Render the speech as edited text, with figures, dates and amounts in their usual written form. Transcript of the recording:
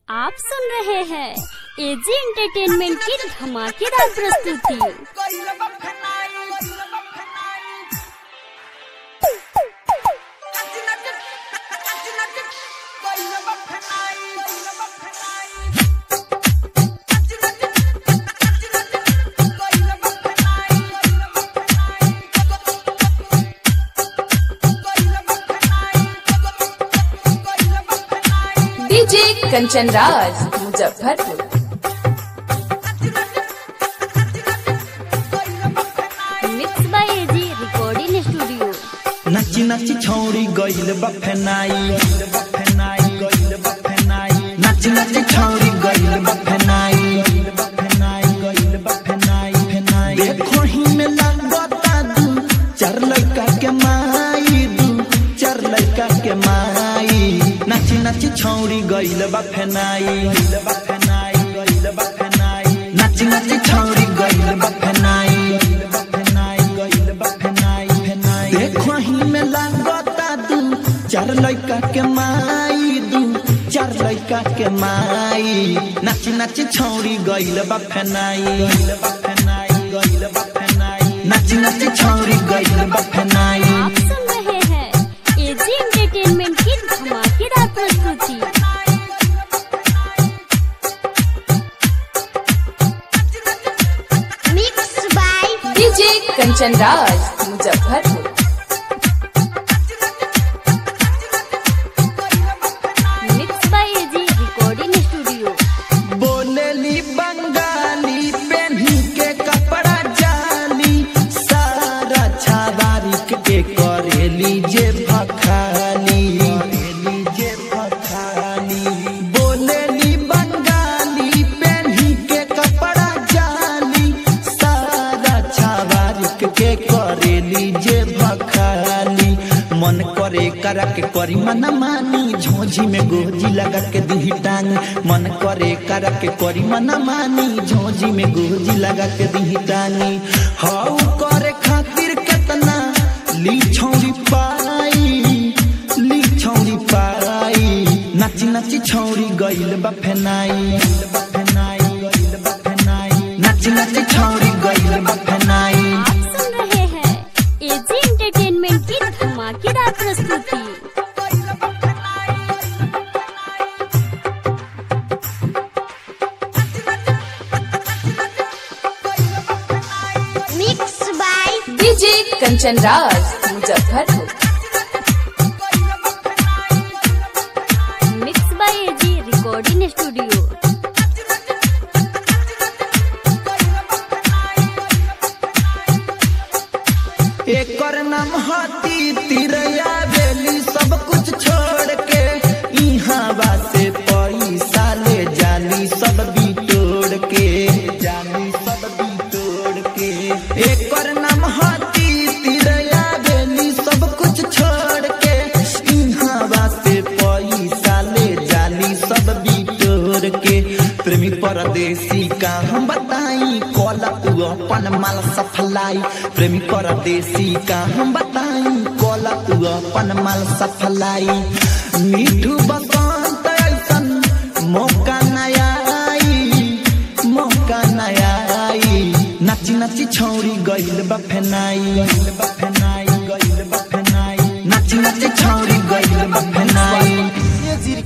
आप सुन रहे हैं एजी एंटरटेनमेंट की धमाकेदार प्रस्तुति। DJ Kanchan Raj Muzaffarpur. Mix by AG recording studio. नची नची छौरी गइल बफनाई, नची नची छौरी गइल बफनाई, देखो ही में लगता दू चार लड़का के माई, दू चार लड़का के माई। नची नची छौरी गइल बफनाई, नची नची छौरी गइल बफनाई, देखो ही में लगता दू चार लड़का के माई, दू चार लड़का के माई। नची नची छौरी गइल बफनाई, नची नची छौरी गइल बफनाई। आप सुन रहे हैं एजी एंटरटेनमेंट की धमाकेदार प्रस्तुति। Mix by DJ Kanchan Raj Muzaffarpur. Mix by AG recording studio. बोलेली बंगाली पेन्ही के कपड़ा जाली, सारा छावारी के करेली जे भखाली, बोलेली बंगाली पेन्ही के कपड़ा जाली, सारा छावारी के करेली जे भखाली। मन करे करा के करी मन मानी, झोंझी में गोजी लगा के दी टांग। मन करे करा के करी मन मानी, झोंझी में गोजी लगा के दी टांगी। हाउ करे खातिर केतना ली छौरी पाई, ली छौरी पाई। नची नची छौरी गइल बफनाई, नची नची छौरी गइल बफनाई। आप सुन रहे हैं एजी एंटरटेनमेंट की धमाकेदार प्रस्तुति। Mix by DJ Kanchan Raj Muzaffarpur. Mix by AG recording studio. एकर नाम हाथी तिरैया बेली, सब कुछ छोड़ के इहाँ बासे पैसा ले जाली, सब बिटोड़ के जाली, सब बिटोड़ के। एकर नाम हाथी तिरैया बेली, सब कुछ छोड़ के इहाँ बासे पैसा ले जाली, सब बिटोड़ के। प्रेमी परदेसी का हम बताई, कॉला तू अपन माल सफलाई। प्रेमी परदेसी का हम बताई, कॉला तू अपन माल सफलाई। मीठू बसंत ऐसन मौका नया आई, मौका नया आई। नची नची छौरी गइल बफनाई,